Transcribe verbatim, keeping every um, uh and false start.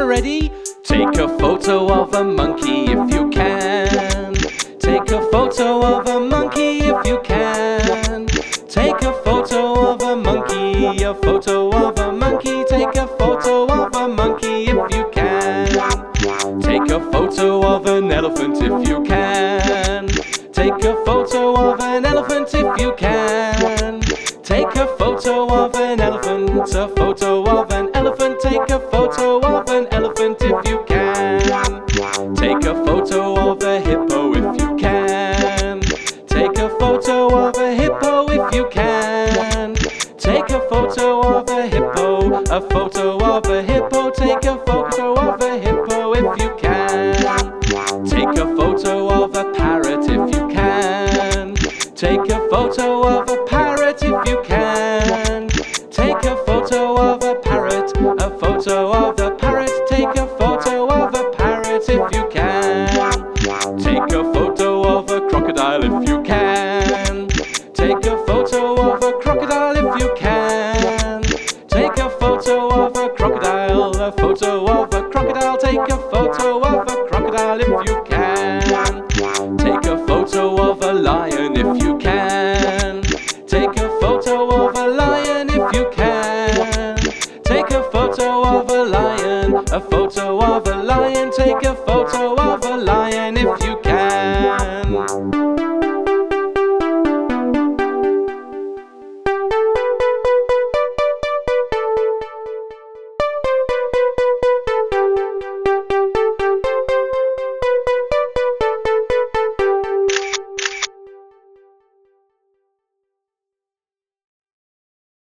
ready? Take a photo of a monkey if you can. Take a photo of a monkey if you can. Take a photo of a monkey, a photo of a monkey. Take a photo of a monkey if you can. Take a photo of an elephant if you can. Take a photo of an elephant if you can. Take a photo of an elephant, a photo of an elephant. Take a photo of an elephant if you can. Take a photo of a hippo if you can. Take a photo of a hippo if you can. Take a photo of a hippo, a photo of a hippo. Take a photo of a hippo if you can. Take a photo of a parrot if you can. Take a photo of a parrot if you can. Take a photo of a parrot, a photo of a parrot. Take a photo of a parrot if you can. Take a photo of a crocodile if you can. Take a photo of a crocodile if you can. Take a photo of a crocodile, a photo of a crocodile. Take a photo of a crocodile if you can. Take a photo of a lion if you can. Take a photo of a lion if you can. Take a photo of a lion, a photo of a lion. Take a photo of a lion if